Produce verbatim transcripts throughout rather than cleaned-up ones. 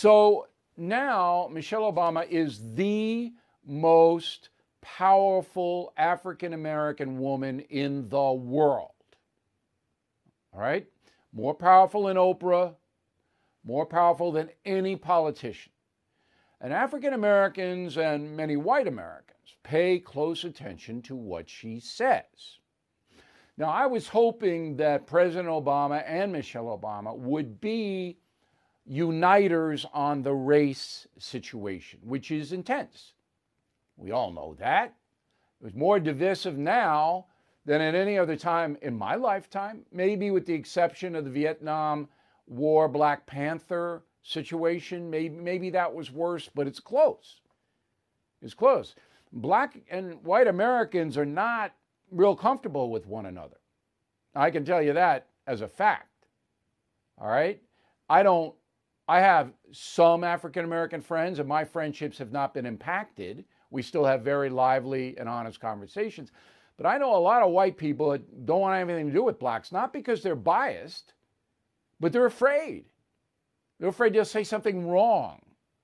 So now Michelle Obama is the most powerful African-American woman in the world. All right? More powerful than Oprah, more powerful than any politician. And African Americans and many white Americans pay close attention to what she says. Now, I was hoping that President Obama and Michelle Obama would be uniters on the race situation, which is intense. We all know that. It was more divisive now than at any other time in my lifetime, maybe with the exception of the Vietnam War Black Panther situation. Maybe, maybe that was worse, but it's close. It's close. Black and white Americans are not real comfortable with one another. I can tell you that as a fact. All right? I don't, I have some African American friends, and my friendships have not been impacted. We still have very lively and honest conversations. But I know a lot of white people that don't want anything to do with blacks, not because they're biased, but they're afraid. They're afraid they'll say something wrong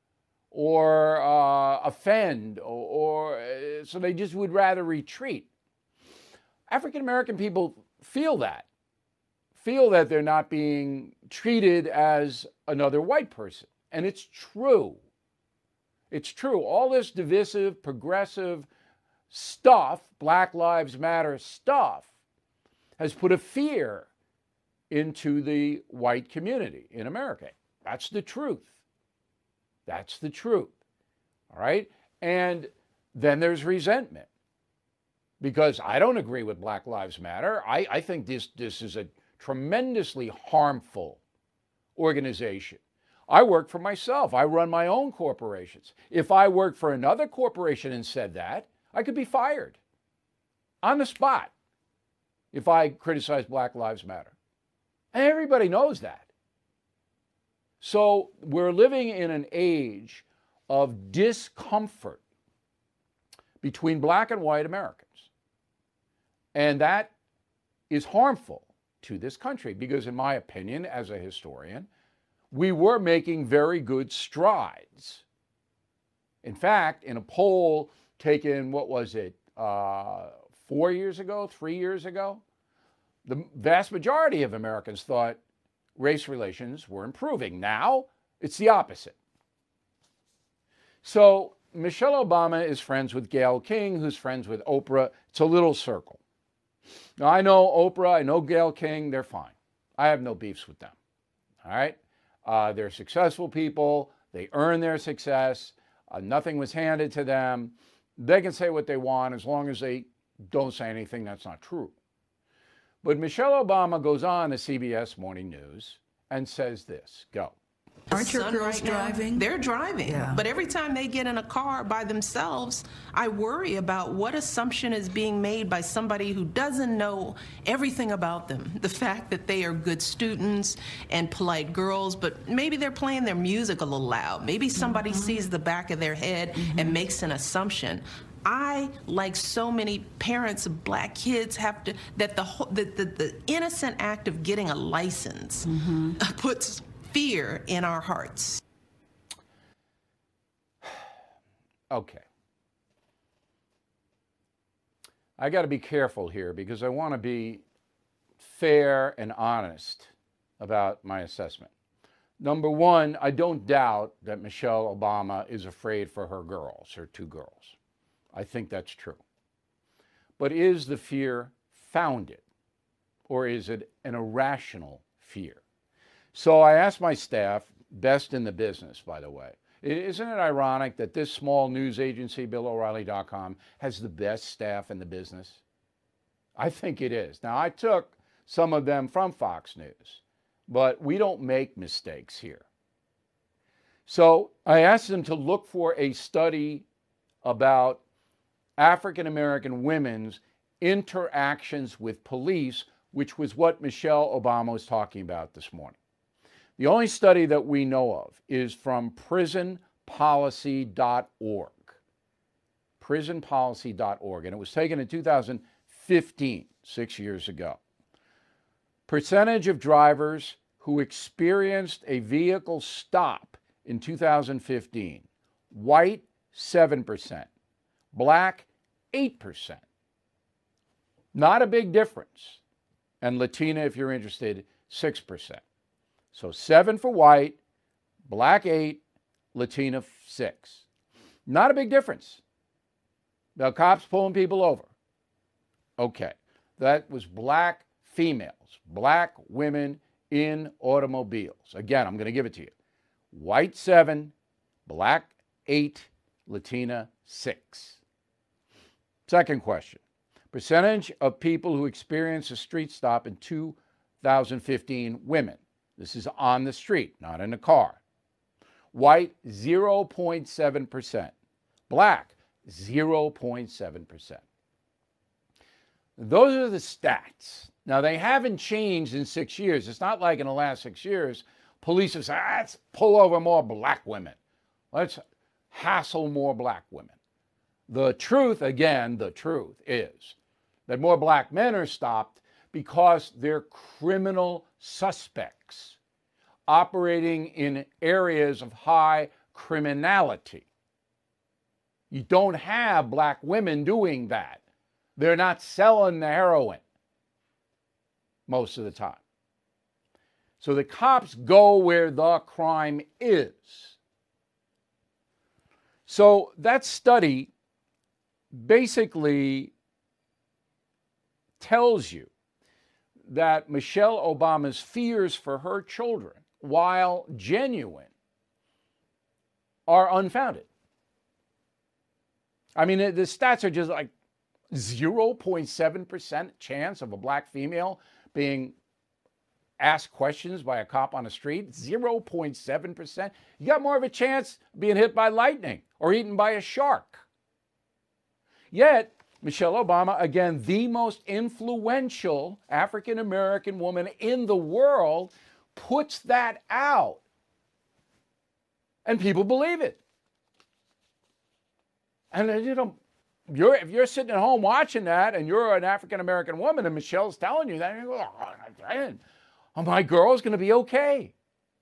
or uh, offend, or, or uh, so they just would rather retreat. African American people feel that, feel that they're not being treated as another white person. And it's true. It's true. All this divisive, progressive stuff, Black Lives Matter stuff, has put a fear into the white community in America. That's the truth. That's the truth. All right? And then there's resentment. Because I don't agree with Black Lives Matter. I, I think this, this is a tremendously harmful organization. I work for myself. I run my own corporations. If I worked for another corporation and said that, I could be fired on the spot if I criticize Black Lives Matter. And everybody knows that. So we're living in an age of discomfort between black and white Americans. And that is harmful to this country because, in my opinion, as a historian, we were making very good strides. In fact, in a poll taken, what was it, uh, four years ago, three years ago, the vast majority of Americans thought race relations were improving. Now, it's the opposite. So Michelle Obama is friends with Gayle King, who's friends with Oprah. It's a little circle. Now, I know Oprah, I know Gayle King, they're fine. I have no beefs with them, all right? Uh, they're successful people. They earn their success. Uh, nothing was handed to them. They can say what they want as long as they don't say anything that's not true. But Michelle Obama goes on to C B S Morning News and says this. Go. Aren't your girls right driving? They're driving. Yeah. But every time they get in a car by themselves, I worry about what assumption is being made by somebody who doesn't know everything about them. The fact that they are good students and polite girls, but maybe they're playing their music a little loud. Maybe somebody mm-hmm. sees the back of their head mm-hmm. and makes an assumption. I, like so many parents of black kids, have to, that the, the, the, the innocent act of getting a license mm-hmm. puts fear in our hearts. Okay. I got to be careful here because I want to be fair and honest about my assessment. Number one, I don't doubt that Michelle Obama is afraid for her girls, her two girls. I think that's true. But is the fear founded, or is it an irrational fear? So I asked my staff, best in the business, by the way, isn't it ironic that this small news agency, Bill O'Reilly dot com, has the best staff in the business? I think it is. Now, I took some of them from Fox News, but we don't make mistakes here. So I asked them to look for a study about African American women's interactions with police, which was what Michelle Obama was talking about this morning. The only study that we know of is from prison policy dot org. prison policy dot org, and it was taken in two thousand fifteen, six years ago. Percentage of drivers who experienced a vehicle stop in two thousand fifteen. White, seven percent. Black, eight percent. Not a big difference. And Latina, if you're interested, six percent. So seven for white, black eight, Latina six. Not a big difference. The cops pulling people over. Okay, that was black females, black women in automobiles. Again, I'm going to give it to you. White seven, black eight, Latina six. Second question. Percentage of people who experienced a street stop in two thousand fifteen, women. This is on the street, not in a car. White, zero point seven percent. Black, zero point seven percent. Those are the stats. Now, they haven't changed in six years. It's not like in the last six years, police have said, ah, let's pull over more black women. Let's hassle more black women. The truth, again, the truth is that more black men are stopped because they're criminal suspects operating in areas of high criminality. You don't have black women doing that. They're not selling the heroin most of the time. So the cops go where the crime is. So that study basically tells you that Michelle Obama's fears for her children, while genuine, are unfounded. I mean, the stats are just like zero point seven percent chance of a black female being asked questions by a cop on the street. zero point seven percent. You got more of a chance of being hit by lightning or eaten by a shark. Yet, Michelle Obama, again, the most influential African-American woman in the world, puts that out. And people believe it. And, you know, you're, if you're sitting at home watching that and you're an African-American woman and Michelle's telling you that, you go, oh, my girl's going to be okay.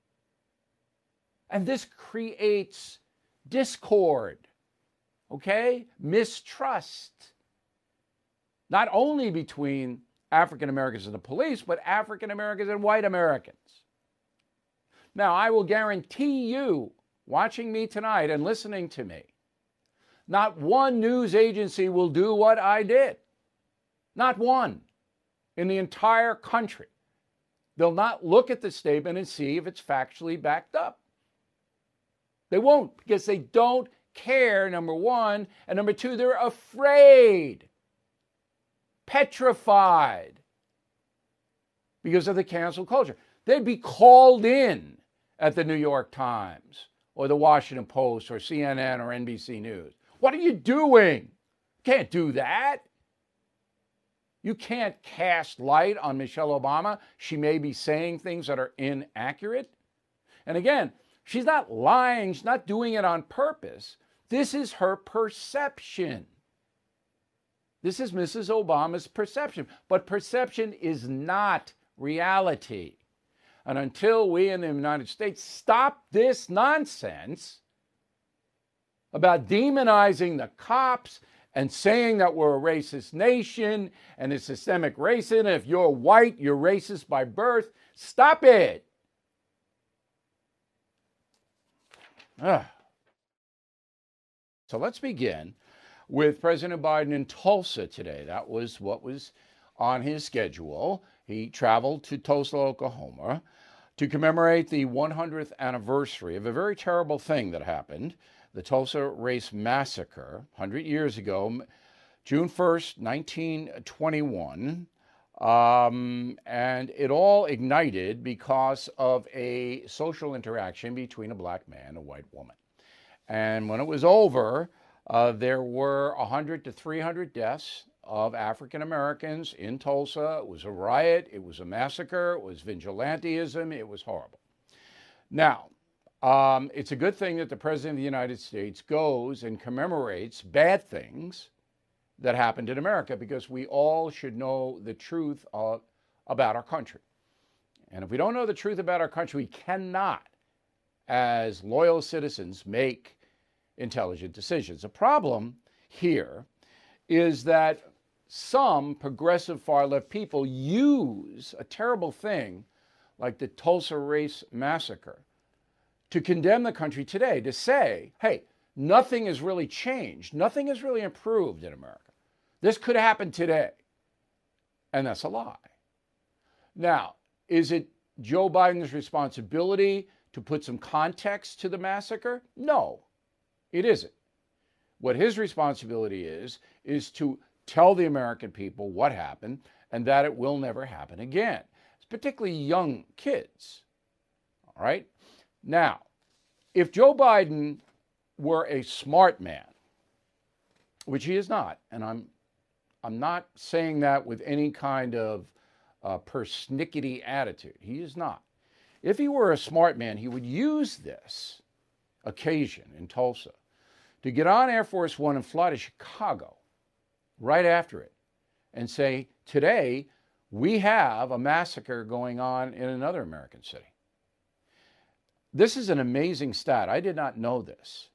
And this creates discord, okay? Mistrust. Not only between African Americans and the police, but African Americans and white Americans. Now, I will guarantee you, watching me tonight and listening to me, not one news agency will do what I did. Not one in the entire country. They'll not look at the statement and see if it's factually backed up. They won't, because they don't care, number one, and number two, they're afraid. Petrified because of the cancel culture. They'd be called in at the New York Times or the Washington Post or C N N or N B C News. What are you doing? Can't do that. You can't cast light on Michelle Obama. She may be saying things that are inaccurate. And again, she's not lying. She's not doing it on purpose. This is her perception. This is Missus Obama's perception. But perception is not reality. And until we in the United States stop this nonsense about demonizing the cops and saying that we're a racist nation and it's systemic racism, if you're white, you're racist by birth, stop it. Ugh. So let's begin with President Biden in Tulsa today. That was what was on his schedule. He traveled to Tulsa, Oklahoma, to commemorate the one hundredth anniversary of a very terrible thing that happened, the Tulsa Race Massacre, one hundred years ago, June first, nineteen twenty-one. Um, and it all ignited because of a social interaction between a black man and a white woman. And when it was over, Uh, there were one hundred to three hundred deaths of African Americans in Tulsa. It was a riot. It was a massacre. It was vigilantism. It was horrible. Now, um, it's a good thing that the President of the United States goes and commemorates bad things that happened in America, because we all should know the truth of, about our country. And if we don't know the truth about our country, we cannot as loyal citizens make intelligent decisions. The problem here is that some progressive far-left people use a terrible thing like the Tulsa Race Massacre to condemn the country today, to say, hey, nothing has really changed. Nothing has really improved in America. This could happen today. And that's a lie. Now, is it Joe Biden's responsibility to put some context to the massacre? No, it isn't. What his responsibility is, is to tell the American people what happened and that it will never happen again. It's particularly young kids. All right? Now, if Joe Biden were a smart man, which he is not, and I'm I'm not saying that with any kind of uh, persnickety attitude. He is not. If he were a smart man, he would use this occasion in Tulsa to get on Air Force One and fly to Chicago right after it and say, today we have a massacre going on in another American city. This is an amazing stat. I did not know this.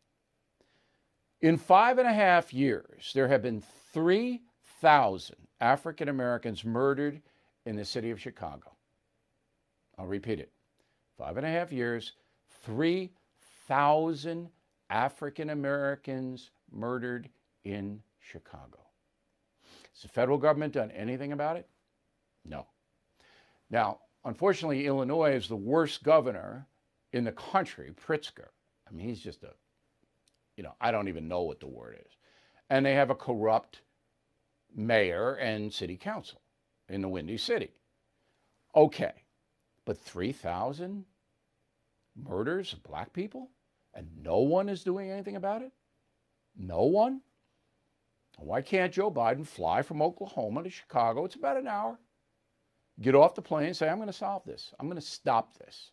In five and a half years, there have been three thousand African Americans murdered in the city of Chicago. I'll repeat it. Five and a half years, three thousand African Americans murdered in Chicago. Has the federal government done anything about it? No. Now, unfortunately, Illinois is the worst governor in the country, Pritzker. I mean, he's just a, you know, I don't even know what the word is. And they have a corrupt mayor and city council in the Windy City. Okay, but three thousand murders of black people and no one is doing anything about it? No one? Why can't Joe Biden fly from Oklahoma to Chicago? It's about an hour. Get off the plane and say, I'm going to solve this. I'm going to stop this.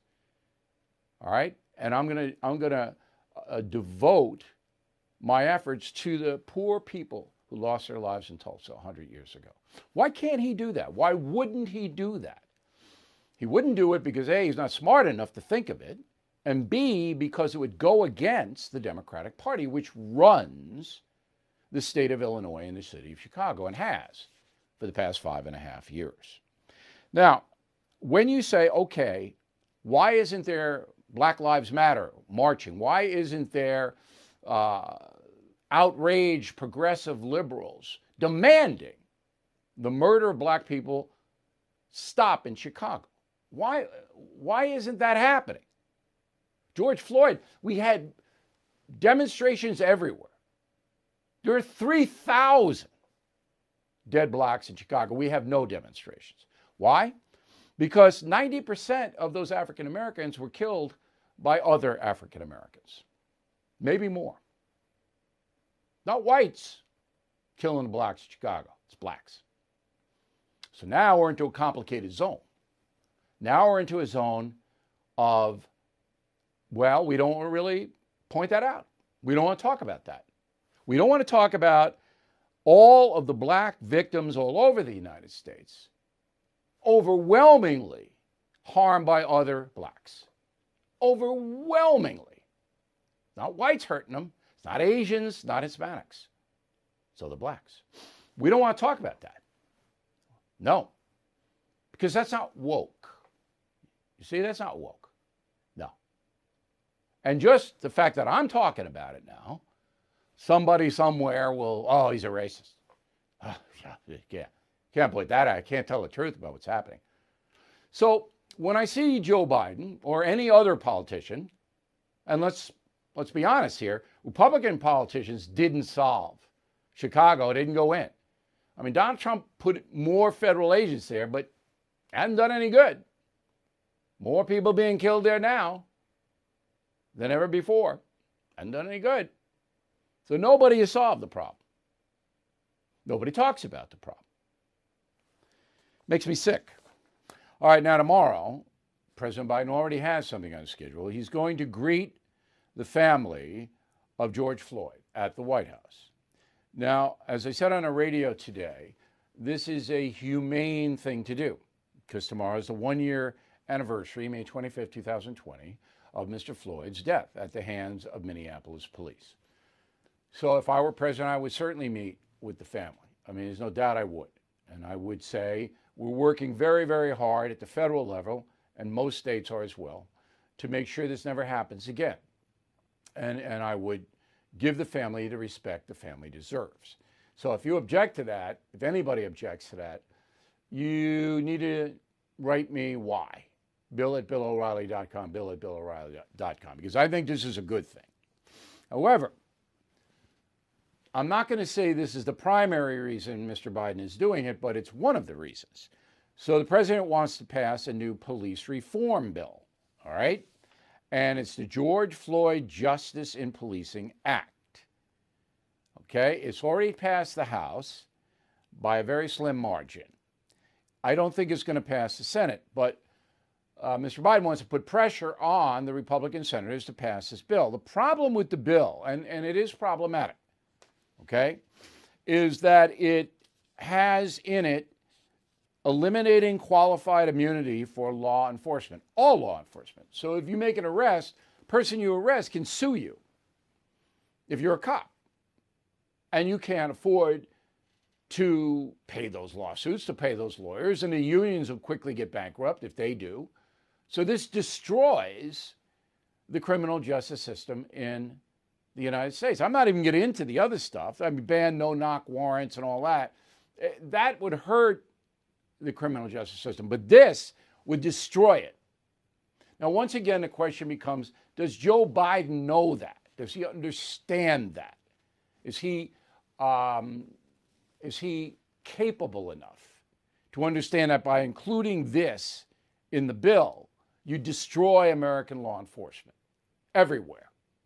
All right? And I'm going to I'm going to uh, devote my efforts to the poor people who lost their lives in Tulsa one hundred years ago. Why can't he do that? Why wouldn't he do that? He wouldn't do it because A, he's not smart enough to think of it, and B, because it would go against the Democratic Party, which runs the state of Illinois and the city of Chicago, and has for the past five and a half years. Now, when you say, okay, why isn't there Black Lives Matter marching? Why isn't there uh, outraged progressive liberals demanding the murder of black people stop in Chicago? Why, why isn't that happening? George Floyd, we had demonstrations everywhere. There are three thousand dead blacks in Chicago. We have no demonstrations. Why? Because ninety percent of those African Americans were killed by other African Americans. Maybe more. Not whites killing the blacks in Chicago. It's blacks. So now we're into a complicated zone. Now we're into a zone of, well, we don't really point that out. We don't want to talk about that. We don't want to talk about all of the black victims all over the United States, overwhelmingly harmed by other blacks. Overwhelmingly. Not whites hurting them. It's not Asians, not Hispanics. So the blacks. We don't want to talk about that. No. Because that's not woke. You see, that's not woke. No. And just the fact that I'm talking about it now, somebody somewhere will, oh, he's a racist. Oh, yeah, yeah. Can't point that out. I can't tell the truth about what's happening. So when I see Joe Biden or any other politician, and let's let's be honest here, Republican politicians didn't solve Chicago, didn't go in. I mean, Donald Trump put more federal agents there, but hadn't done any good. More people being killed there now than ever before. Hadn't done any good. So nobody has solved the problem. Nobody talks about the problem. Makes me sick. All right, now tomorrow, President Biden already has something on schedule. He's going to greet the family of George Floyd at the White House. Now, as I said on the radio today, this is a humane thing to do because tomorrow is the one-year anniversary, May twenty-fifth, two thousand twenty, of Mister Floyd's death at the hands of Minneapolis police. So if I were president, I would certainly meet with the family. I mean, there's no doubt I would. And I would say we're working very, very hard at the federal level, and most states are as well, to make sure this never happens again. And, and I would give the family the respect the family deserves. So if you object to that, if anybody objects to that, you need to write me why. Bill at Bill O'Reilly dot com, Bill at Bill O'Reilly dot com, because I think this is a good thing. However, I'm not going to say this is the primary reason Mister Biden is doing it, but it's one of the reasons. So the president wants to pass a new police reform bill, all right? And it's the George Floyd Justice in Policing Act. Okay, it's already passed the House by a very slim margin. I don't think it's going to pass the Senate, but uh, Mister Biden wants to put pressure on the Republican senators to pass this bill. The problem with the bill, and, and it is problematic, okay, is that it has in it eliminating qualified immunity for law enforcement, all law enforcement. So if you make an arrest, the person you arrest can sue you if you're a cop. And you can't afford to pay those lawsuits, to pay those lawyers, and the unions will quickly get bankrupt if they do. So this destroys the criminal justice system in the United States. I'm not even getting into the other stuff. I mean, ban no-knock warrants and all that. That would hurt the criminal justice system, but this would destroy it. Now, once again, the question becomes, does Joe Biden know that? Does he understand that? Is he, um, is he capable enough to understand that by including this in the bill, you destroy American law enforcement everywhere?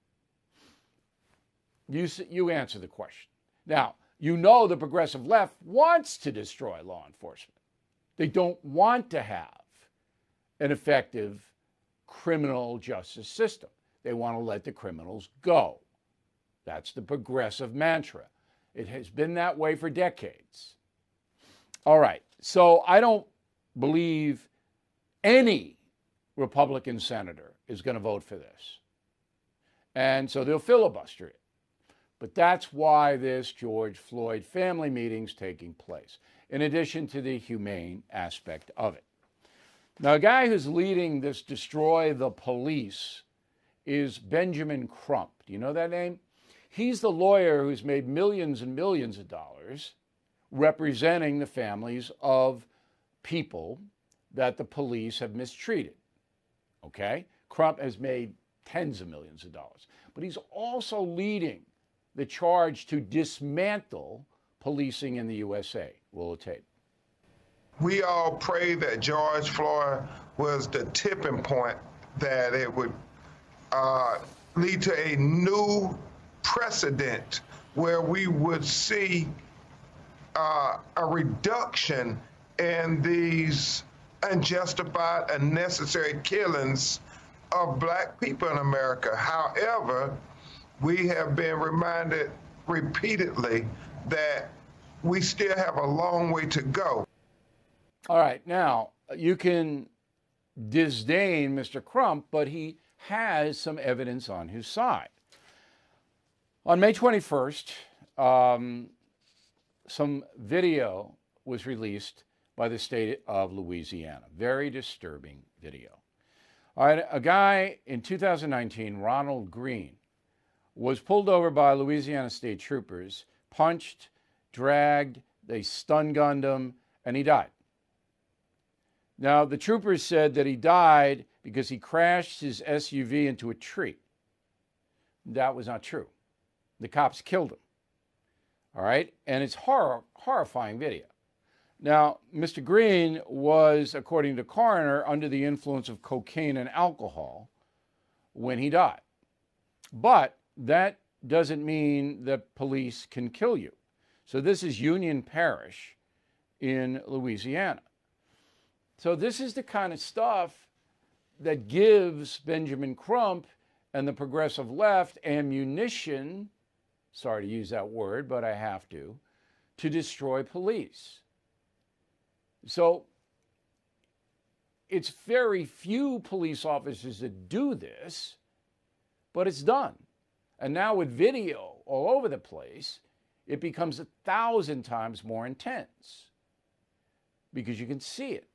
You, you answer the question. Now, you know the progressive left wants to destroy law enforcement. They don't want to have an effective criminal justice system. They want to let the criminals go. That's the progressive mantra. It has been that way for decades. All right, so I don't believe any Republican senator is going to vote for this. And so they'll filibuster it. But that's why this George Floyd family meeting's taking place, in addition to the humane aspect of it. Now, a guy who's leading this Destroy the Police is Benjamin Crump. Do you know that name? He's the lawyer who's made millions and millions of dollars representing the families of people that the police have mistreated. Okay? Crump has made tens of millions of dollars. But he's also leading the charge to dismantle policing in the U S A. Roll the tape. We all pray that George Floyd was the tipping point, that it would uh, lead to a new precedent where we would see uh, a reduction in these unjustified, unnecessary killings of black people in America. However, we have been reminded repeatedly that we still have a long way to go. All right, now, you can disdain Mister Crump, but he has some evidence on his side. On May twenty-first, um, some video was released by the state of Louisiana. Very disturbing video. All right, a guy in two thousand nineteen, Ronald Green, was pulled over by Louisiana state troopers, punched, dragged, they stun-gunned him, and he died. Now, the troopers said that he died because he crashed his S U V into a tree. That was not true. The cops killed him. All right? And it's horror, horrifying video. Now, Mister Green was, according to coroner, under the influence of cocaine and alcohol when he died. But that doesn't mean that police can kill you. So this is Union Parish in Louisiana. So this is the kind of stuff that gives Benjamin Crump and the progressive left ammunition, sorry to use that word, but I have to, to destroy police. So it's very few police officers that do this, but it's done. And now with video all over the place, it becomes a thousand times more intense because you can see it.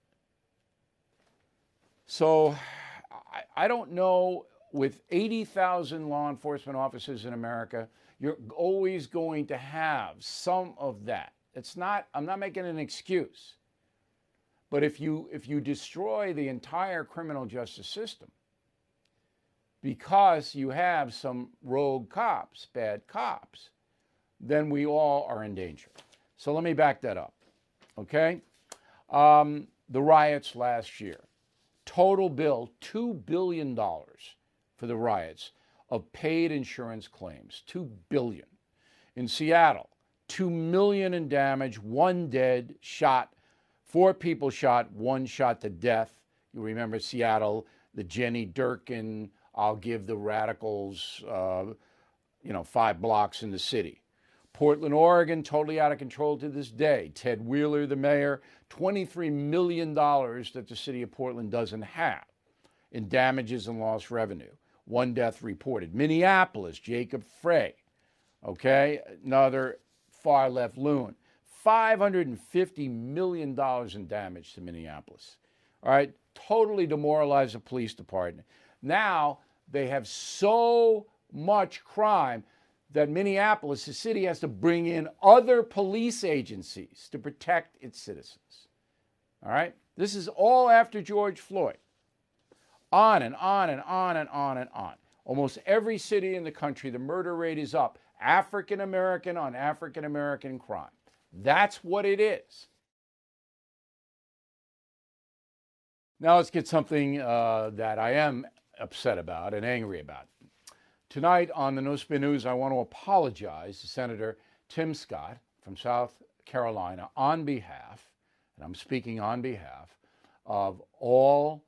So I, I don't know, with eighty thousand law enforcement officers in America, you're always going to have some of that. It's not, I'm not making an excuse. But if you if you destroy the entire criminal justice system because you have some rogue cops, bad cops, then we all are in danger. So let me back that up, okay? Um, the riots last year, total bill two billion dollars for the riots of paid insurance claims, two billion dollars. In Seattle, two million dollars in damage, one dead, shot, four people shot, one shot to death. You remember Seattle, the Jenny Durkin, I'll give the radicals, uh, you know, five blocks in the city. Portland, Oregon, totally out of control to this day. Ted Wheeler, the mayor, twenty-three million dollars that the city of Portland doesn't have in damages and lost revenue. One death reported. Minneapolis, Jacob Frey, okay, another far-left loon. five hundred fifty million dollars in damage to Minneapolis. All right, totally demoralized the police department. Now they have so much crime that Minneapolis, the city, has to bring in other police agencies to protect its citizens. All right, this is all after George Floyd. On and on and on and on and on. Almost every city in the country, the murder rate is up. African American on African American crime. That's what it is. Now let's get something uh, that I am upset about and angry about. Tonight on the No Spin News, I want to apologize to Senator Tim Scott from South Carolina on behalf, and I'm speaking on behalf, of all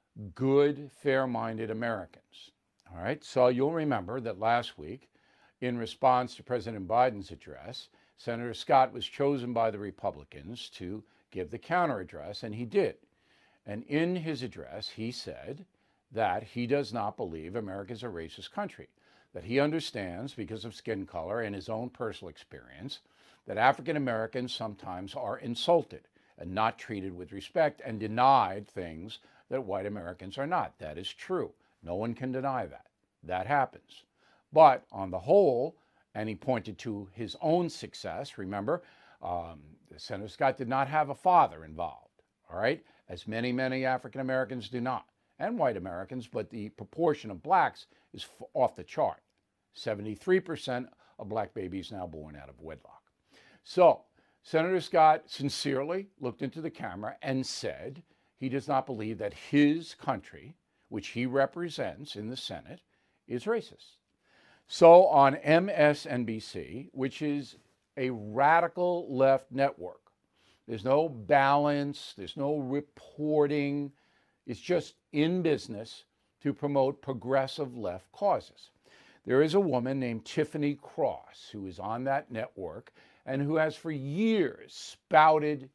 good, fair-minded Americans. All right, so you'll remember that last week, in response to President Biden's address, Senator Scott was chosen by the Republicans to give the counter address, and he did. And in his address, he said that he does not believe America is a racist country, that he understands, because of skin color and his own personal experience, that African Americans sometimes are insulted and not treated with respect and denied things that white Americans are not. That is true. No one can deny that. That happens. But on the whole, and he pointed to his own success, remember, um, Senator Scott did not have a father involved, all right, as many, many African Americans do not, and white Americans, but the proportion of blacks is f- off the chart. seventy-three percent of black babies now born out of wedlock. So Senator Scott sincerely looked into the camera and said he does not believe that his country, which he represents in the Senate, is racist. So on M S N B C, which is a radical left network, there's no balance, there's no reporting, it's just in business to promote progressive left causes. There is a woman named Tiffany Cross who is on that network and who has for years spouted,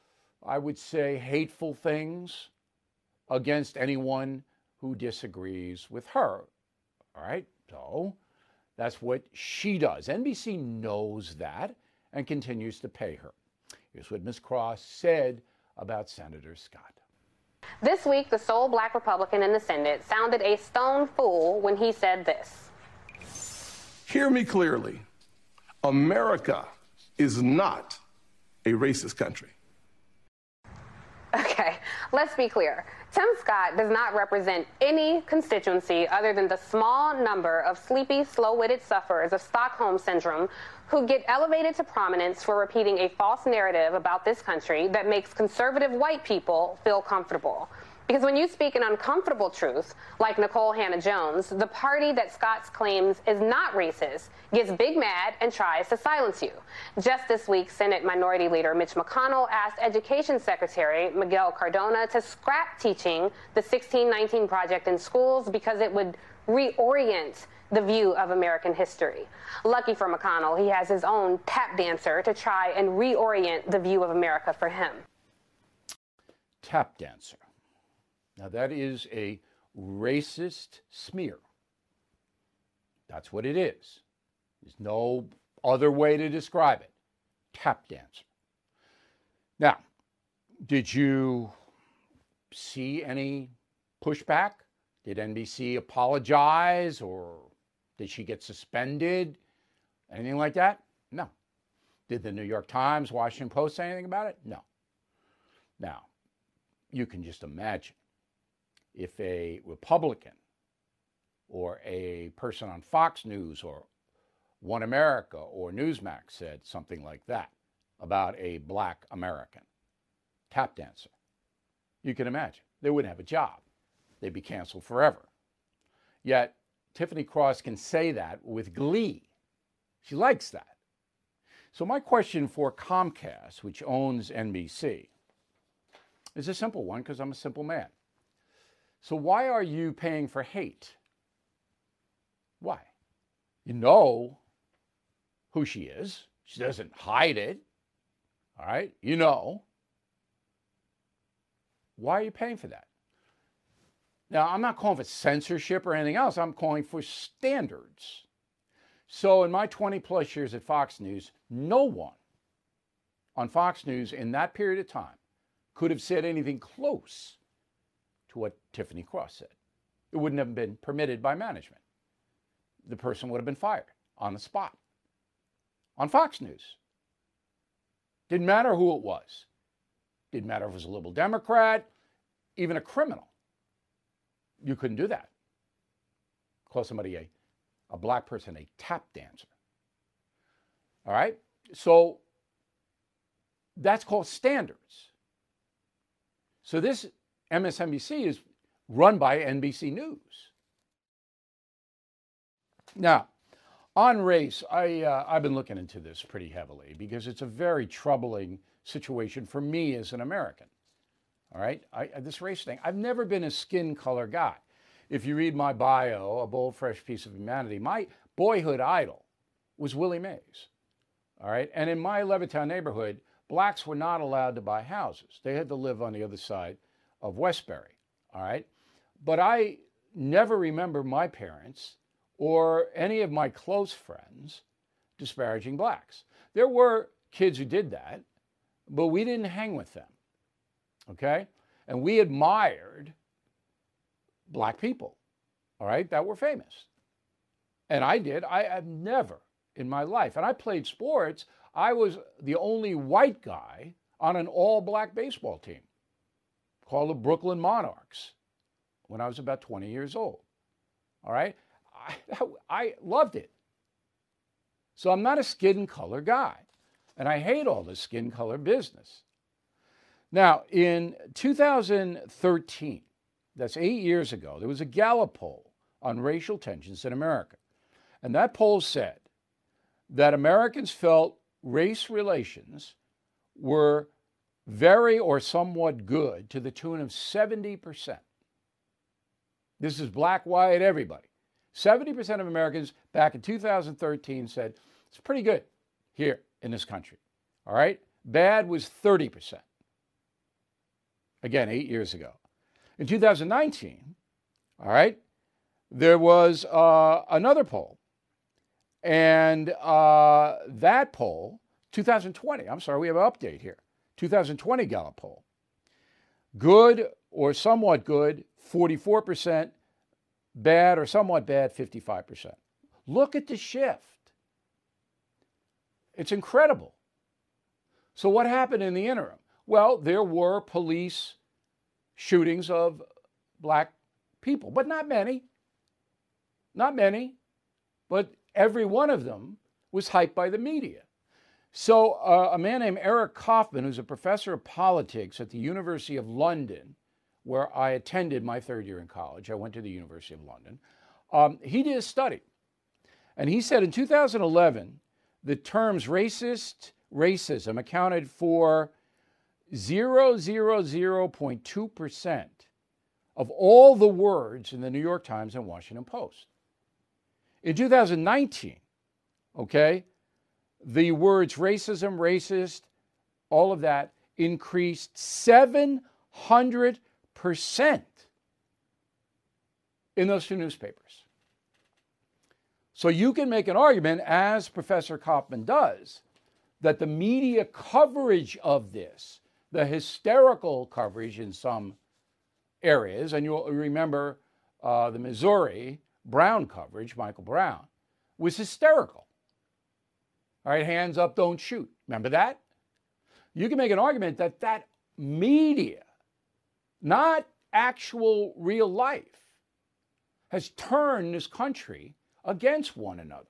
I would say, hateful things against anyone who disagrees with her. All right, so that's what she does. N B C knows that and continues to pay her. Here's what Miz Cross said about Senator Scott. This week, the sole black Republican in the Senate sounded a stone fool when he said this. Hear me clearly. America is not a racist country. Okay, let's be clear. Tim Scott does not represent any constituency other than the small number of sleepy, slow-witted sufferers of Stockholm Syndrome who get elevated to prominence for repeating a false narrative about this country that makes conservative white people feel comfortable. Because when you speak an uncomfortable truth, like Nicole Hannah-Jones, the party that Scott claims is not racist gets big mad and tries to silence you. Just this week, Senate Minority Leader Mitch McConnell asked Education Secretary Miguel Cardona to scrap teaching the sixteen nineteen Project in schools because it would reorient the view of American history. Lucky for McConnell, he has his own tap dancer to try and reorient the view of America for him. Tap dancer. Now, that is a racist smear. That's what it is. There's no other way to describe it. Tap dancer. Now, did you see any pushback? Did N B C apologize, or did she get suspended? Anything like that? No. Did the New York Times, Washington Post say anything about it? No. Now, you can just imagine if a Republican or a person on Fox News or One America or Newsmax said something like that about a black American tap dancer. You can imagine. They wouldn't have a job. They'd be canceled forever. Yet, Tiffany Cross can say that with glee. She likes that. So my question for Comcast, which owns N B C, is a simple one, because I'm a simple man. So why are you paying for hate? Why? You know who she is. She doesn't hide it. All right? You know. Why are you paying for that? Now, I'm not calling for censorship or anything else. I'm calling for standards. So in my twenty plus years at Fox News, no one on Fox News in that period of time could have said anything close to what Tiffany Cross said. It wouldn't have been permitted by management. The person would have been fired on the spot. On Fox News. Didn't matter who it was. Didn't matter if it was a liberal Democrat, even a criminal. You couldn't do that. Call somebody a, a black person a tap dancer. All right? So that's called standards. So this M S N B C is run by N B C News. Now, on race, I, uh, I've been looking into this pretty heavily because it's a very troubling situation for me as an American. All right? I, this race thing, I've never been a skin color guy. If you read my bio, A Bold, Fresh Piece of Humanity, my boyhood idol was Willie Mays. All right? And in my Levittown neighborhood, blacks were not allowed to buy houses. They had to live on the other side of Westbury. All right? But I never remember my parents or any of my close friends disparaging blacks. There were kids who did that, but we didn't hang with them. Okay? And we admired black people, all right, that were famous. And I did. I have never in my life, and I played sports, I was the only white guy on an all-black baseball team called the Brooklyn Monarchs when I was about twenty years old, all right? I, I loved it. So I'm not a skin color guy, and I hate all this skin color business. Now, in two thousand thirteen, that's eight years ago, there was a Gallup poll on racial tensions in America. And that poll said that Americans felt race relations were very or somewhat good to the tune of seventy percent. This is black, white, everybody. seventy percent of Americans back in two thousand thirteen said it's pretty good here in this country. All right? Bad was thirty percent. Again, eight years ago. In two thousand nineteen, all right, there was uh, another poll. And uh, that poll, two thousand twenty, I'm sorry, we have an update here. two thousand twenty Gallup poll. Good or somewhat good, forty-four percent. Bad or somewhat bad, fifty-five percent. Look at the shift. It's incredible. So what happened in the interim? Well, there were police shootings of black people, but not many. Not many. But every one of them was hyped by the media. So uh, a man named Eric Kaufman, who's a professor of politics at the University of London, where I attended my third year in college, I went to the University of London, um, he did a study. And he said in two thousand eleven, the terms racist, racism accounted for zero point zero zero point two percent of all the words in the New York Times and Washington Post. In two thousand nineteen, okay, the words racism, racist, all of that increased seven hundred percent in those two newspapers. So you can make an argument, as Professor Kaufman does, that the media coverage of this, the hysterical coverage in some areas, and you'll remember uh, the Missouri Brown coverage, Michael Brown, was hysterical. All right, hands up, don't shoot. Remember that? You can make an argument that that media, not actual real life, has turned this country against one another.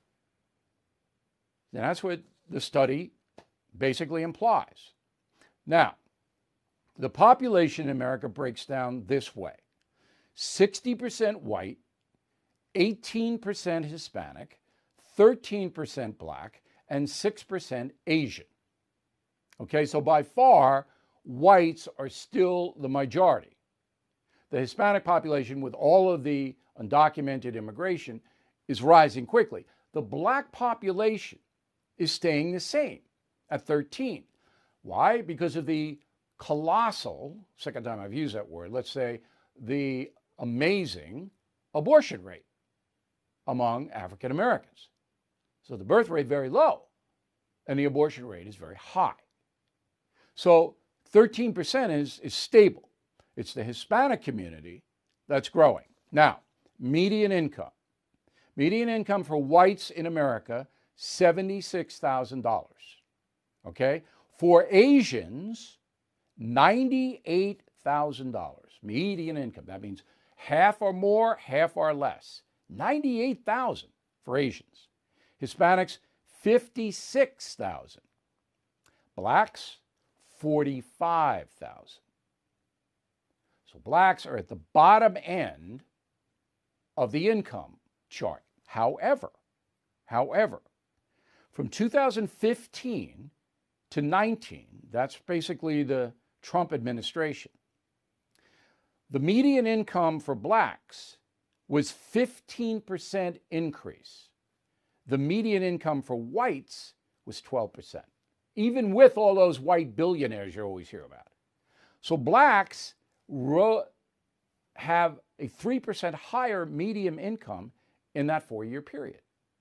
And that's what the study basically implies. Now, the population in America breaks down this way: sixty percent white, eighteen percent Hispanic, thirteen percent black, and six percent Asian. Okay, so by far, whites are still the majority. The Hispanic population, with all of the undocumented immigration, is rising quickly. The black population is staying the same at thirteen. Why? Because of the colossal, second time I've used that word, let's say the amazing abortion rate among African Americans. So the birth rate very low, and the abortion rate is very high. So thirteen percent is, is stable. It's the Hispanic community that's growing. Now, median income. Median income for whites in America, seventy-six thousand dollars. Okay? For Asians, ninety-eight thousand dollars. Median income. That means half or more, half or less. ninety-eight thousand dollars for Asians. Hispanics, fifty-six thousand dollars. Blacks, forty-five thousand dollars. So blacks are at the bottom end of the income chart. However, however, from two thousand fifteen to nineteen, that's basically the Trump administration, the median income for blacks was fifteen percent increase. The median income for whites was twelve percent, even with all those white billionaires you always hear about. So blacks ro- have a three percent higher median income in that four-year period.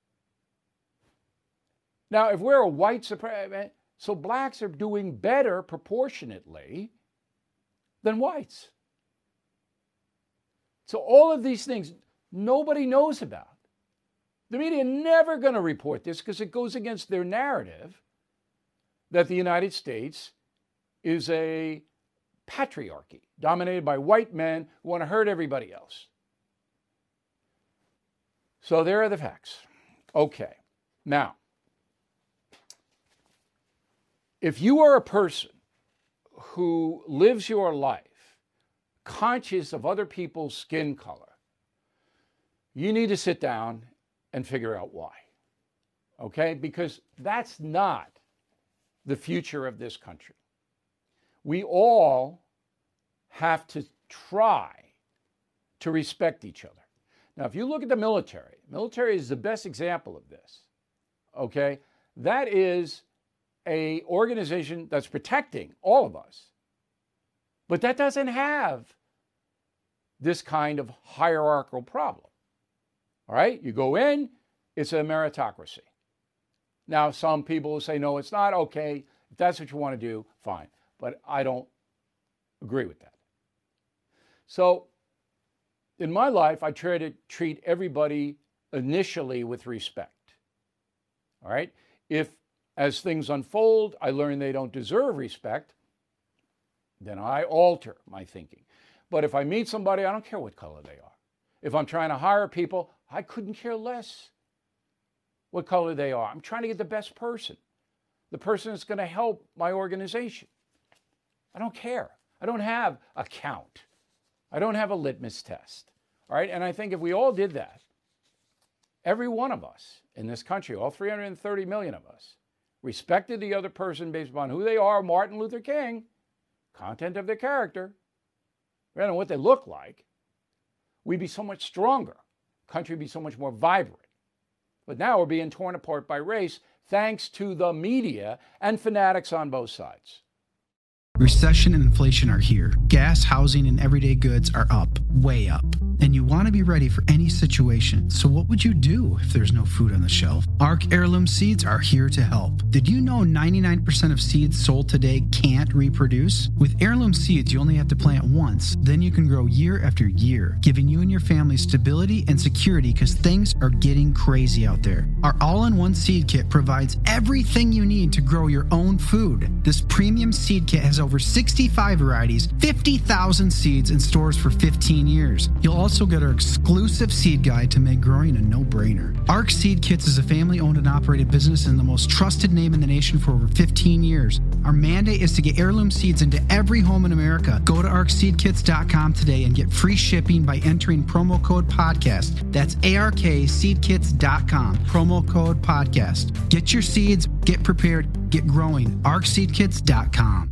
Now, if we're a white supremacist, so blacks are doing better proportionately than whites. So all of these things nobody knows about. The media are never going to report this because it goes against their narrative that the United States is a patriarchy dominated by white men who want to hurt everybody else. So there are the facts. Okay. Now, if you are a person who lives your life conscious of other people's skin color, you need to sit down and figure out why. Okay? Because that's not the future of this country. We all have to try to respect each other. Now, if you look at the military, military is the best example of this. Okay? That is an organization that's protecting all of us. But that doesn't have this kind of hierarchical problem. All right? You go in, it's a meritocracy. Now, some people will say, no, it's not. Okay, if that's what you want to do, fine. But I don't agree with that. So, in my life, I try to treat everybody initially with respect. All right? If, as things unfold, I learn they don't deserve respect, then I alter my thinking. But if I meet somebody, I don't care what color they are. If I'm trying to hire people, I couldn't care less what color they are. I'm trying to get the best person, the person that's going to help my organization. I don't care. I don't have a count. I don't have a litmus test. All right? And I think if we all did that, every one of us in this country, all three hundred thirty million of us, respected the other person based upon who they are, Martin Luther King, content of their character, rather than what they look like, we'd be so much stronger. Country would be so much more vibrant. But now we're being torn apart by race thanks to the media and fanatics on both sides. Recession and inflation are here. Gas, housing, and everyday goods are up, way up. And you want to be ready for any situation. So what would you do if there's no food on the shelf? Arc Heirloom Seeds are here to help. Did you know ninety-nine percent of seeds sold today can't reproduce? With Heirloom Seeds, you only have to plant once. Then you can grow year after year, giving you and your family stability and security because things are getting crazy out there. Our all-in-one seed kit provides everything you need to grow your own food. This premium seed kit has over sixty-five varieties, fifty thousand seeds in stores for fifteen years. You'll also get our exclusive seed guide to make growing a no-brainer. Arc Seed Kits is a family-owned and operated business and the most trusted name in the nation for over fifteen years. Our mandate is to get heirloom seeds into every home in America. Go to arc seed kits dot com today and get free shipping by entering promo code podcast. That's A R K seed kits dot com, promo code podcast. Get your seeds, get prepared, get growing. arc seed kits dot com.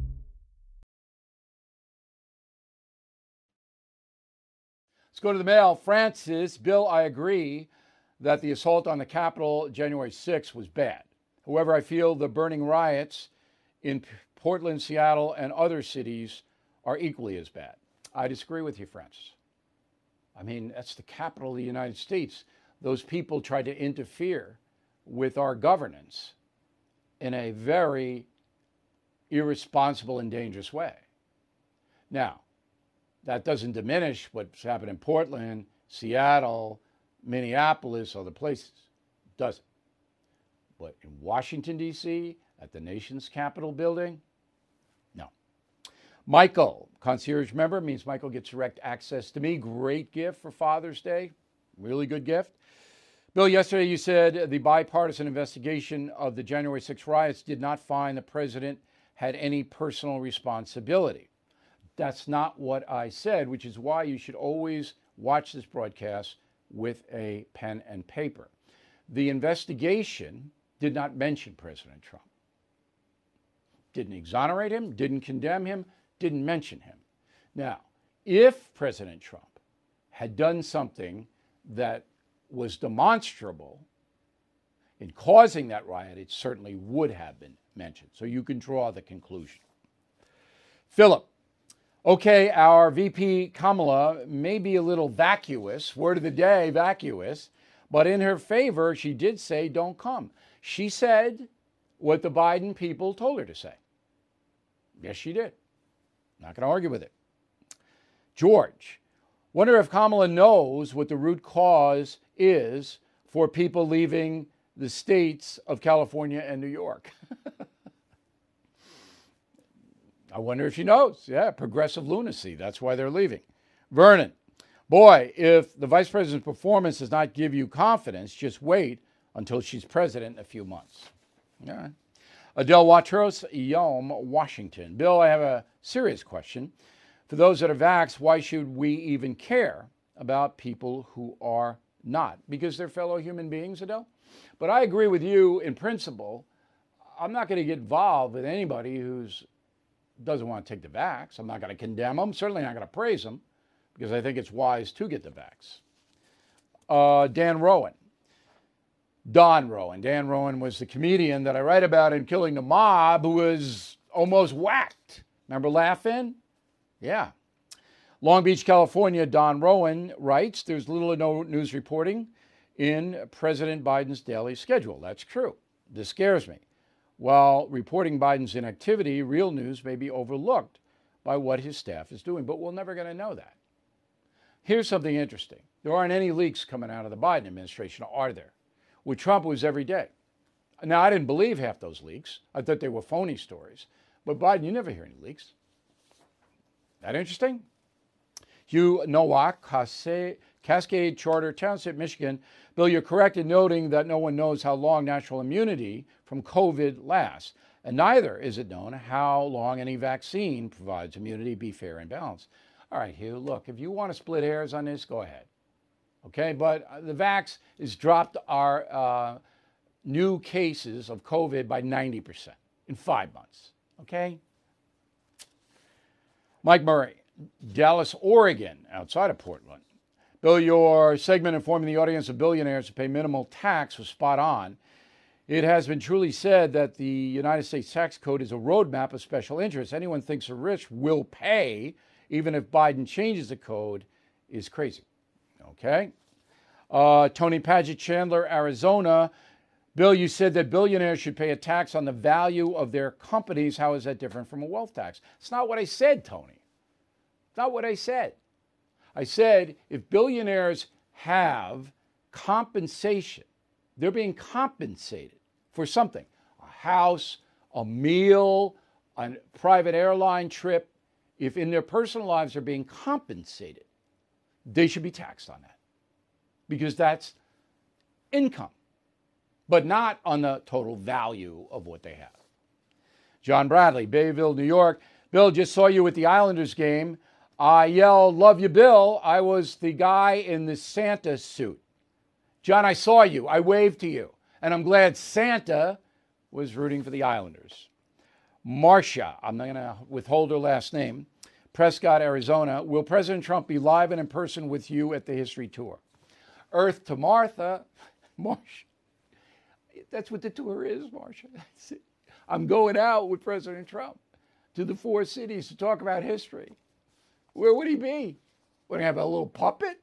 Let's go to the mail. Francis, Bill, I agree that the assault on the Capitol January sixth was bad. However, I feel the burning riots in Portland, Seattle, and other cities are equally as bad. I disagree with you, Francis. I mean, that's the capital of the United States. Those people tried to interfere with our governance in a very irresponsible and dangerous way. Now, that doesn't diminish what's happened in Portland, Seattle, Minneapolis, other places. It doesn't. But in Washington, D C, at the nation's Capitol building, no. Michael, concierge member, means Michael gets direct access to me. Great gift for Father's Day. Really good gift. Bill, yesterday you said the bipartisan investigation of the January sixth riots did not find the president had any personal responsibility. That's not what I said, which is why you should always watch this broadcast with a pen and paper. The investigation did not mention President Trump. Didn't exonerate him, didn't condemn him, didn't mention him. Now, if President Trump had done something that was demonstrable in causing that riot, it certainly would have been mentioned. So you can draw the conclusion. Philip. Okay, our V P Kamala may be a little vacuous, word of the day, vacuous, but in her favor, she did say, don't come. She said what the Biden people told her to say. Yes, she did. Not going to argue with it. George, wonder if Kamala knows what the root cause is for people leaving the states of California and New York. I wonder if she knows. Yeah, progressive lunacy. That's why they're leaving. Vernon, boy, if the vice president's performance does not give you confidence, just wait until she's president in a few months. All right. Adele Watros, Yelm, Washington. Bill, I have a serious question. For those that are vaxxed, why should we even care about people who are not? Because they're fellow human beings, Adele? But I agree with you in principle. I'm not going to get involved with anybody who's doesn't want to take the vax. I'm not going to condemn them. Certainly not going to praise them because I think it's wise to get the vax. Uh, Dan Rowan. Don Rowan. Dan Rowan was the comedian that I write about in Killing the Mob who was almost whacked. Remember Laugh-In? Yeah. Long Beach, California, Don Rowan writes, there's little or no news reporting in President Biden's daily schedule. That's true. This scares me. While reporting Biden's inactivity, real news may be overlooked by what his staff is doing, but we're never going to know that. Here's something interesting. There aren't any leaks coming out of the Biden administration, are there? With Trump, it was every day. Now, I didn't believe half those leaks. I thought they were phony stories. But Biden, you never hear any leaks. That interesting? Hugh Nowak, Cascade Charter Township, Michigan. Bill, you're correct in noting that no one knows how long natural immunity from COVID lasts, and neither is it known how long any vaccine provides immunity. Be fair and balanced. All right, Hugh, look, if you want to split hairs on this, go ahead. Okay, but the vax has dropped our uh, new cases of COVID by ninety percent in five months. Okay? Mike Murray, Dallas, Oregon, outside of Portland. Bill, your segment informing the audience of billionaires who pay minimal tax was spot on. It has been truly said that the United States tax code is a roadmap of special interests. Anyone who thinks the rich will pay, even if Biden changes the code, is crazy. Okay? Uh, Tony Paget, Chandler, Arizona. Bill, you said that billionaires should pay a tax on the value of their companies. How is that different from a wealth tax? It's not what I said, Tony. It's not what I said. I said if billionaires have compensation, they're being compensated for something, a house, a meal, a private airline trip. If in their personal lives they're being compensated, they should be taxed on that because that's income, but not on the total value of what they have. John Bradley, Bayville, New York. Bill, just saw you at the Islanders game. I yelled, "Love you, Bill." I was the guy in the Santa suit. John, I saw you. I waved to you. And I'm glad Santa was rooting for the Islanders. Marcia, I'm not going to withhold her last name. Prescott, Arizona. Will President Trump be live and in person with you at the History Tour? Earth to Martha. Marcia. That's what the tour is, Marcia. That's it. I'm going out with President Trump to the four cities to talk about history. Where would he be? Would he have a little puppet?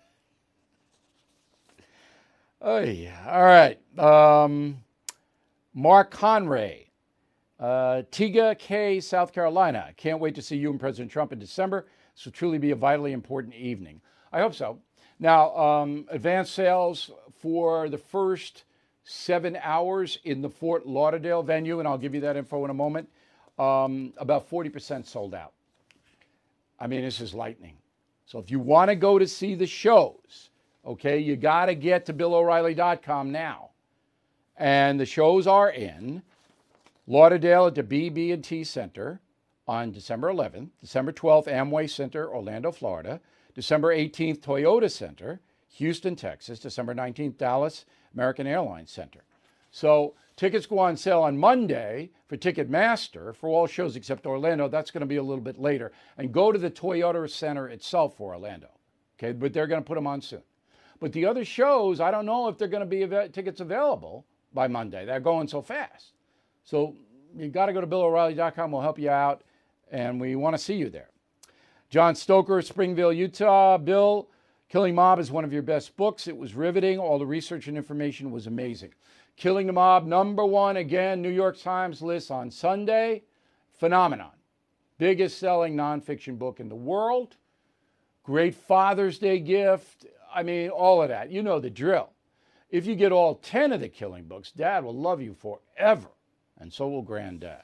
Oh, yeah. All right. Um, Mark Conray, uh, Tiga K, South Carolina. Can't wait to see you and President Trump in December. This will truly be a vitally important evening. I hope so. Now, um, advanced sales for the first seven hours in the Fort Lauderdale venue, and I'll give you that info in a moment, um, about forty percent sold out. I mean, this is lightning. So if you want to go to see the shows, okay, you got to get to Bill O'Reilly dot com now. And the shows are in Lauderdale at the B B and T Center on December eleventh, December twelfth, Amway Center, Orlando, Florida, December eighteenth, Toyota Center, Houston, Texas, December nineteenth, Dallas, American Airlines Center. So tickets go on sale on Monday for Ticketmaster for all shows except Orlando. That's going to be a little bit later. And go to the Toyota Center itself for Orlando. Okay, but they're going to put them on soon. But the other shows, I don't know if they're going to be av- tickets available by Monday. They're going so fast. So you got to go to Bill O'Reilly dot com. We'll help you out, and we want to see you there. John Stoker, Springville, Utah. Bill, Killing Mob is one of your best books. It was riveting. All the research and information was amazing. Killing the Mob, number one, again, New York Times list on Sunday. Phenomenon. Biggest selling nonfiction book in the world. Great Father's Day gift. I mean, all of that. You know the drill. If you get all ten of the Killing books, Dad will love you forever. And so will Granddad.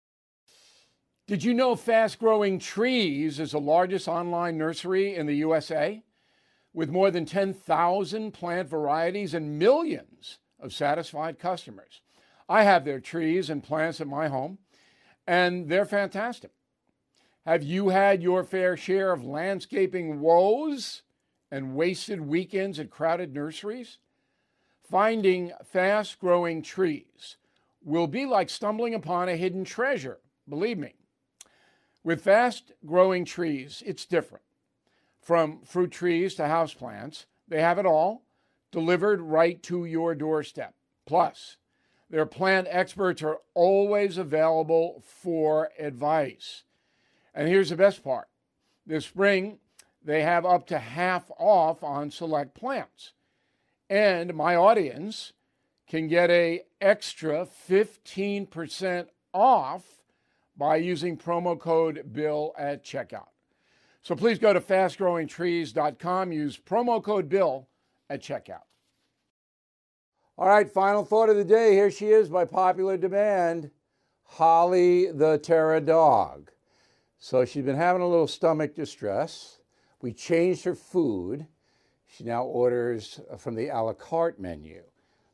Did you know Fast Growing Trees is the largest online nursery in the U S A? With more than ten thousand plant varieties and millions of satisfied customers. I have their trees and plants at my home, and they're fantastic. Have you had your fair share of landscaping woes and wasted weekends at crowded nurseries? Finding fast-growing trees will be like stumbling upon a hidden treasure, believe me. With fast-growing trees, it's different. From fruit trees to houseplants, they have it all delivered right to your doorstep. Plus, their plant experts are always available for advice. And here's the best part. This spring, they have up to half off on select plants. And my audience can get an extra fifteen percent off by using promo code BILL at checkout. So please go to fast growing trees dot com. Use promo code BILL at checkout. All right, final thought of the day. Here she is by popular demand, Holly the Terra dog. So she's been having a little stomach distress. We changed her food. She now orders from the a la carte menu.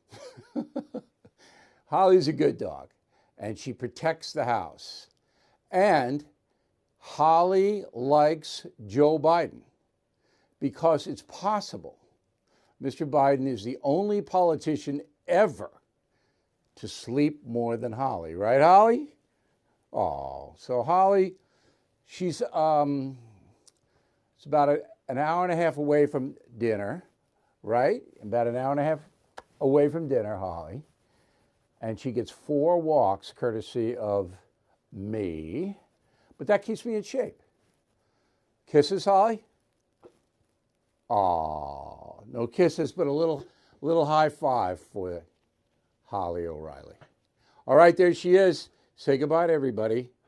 Holly's a good dog, and she protects the house. And Holly likes Joe Biden because it's possible Mister Biden is the only politician ever to sleep more than Holly. Right, Holly? Oh, so Holly, she's um, it's about a, an hour and a half away from dinner, right? About an hour and a half away from dinner, Holly. And she gets four walks courtesy of me. But that keeps me in shape. Kisses, Holly? Aw, no kisses, but a little, little high five for Holly O'Reilly. All right, there she is. Say goodbye to everybody.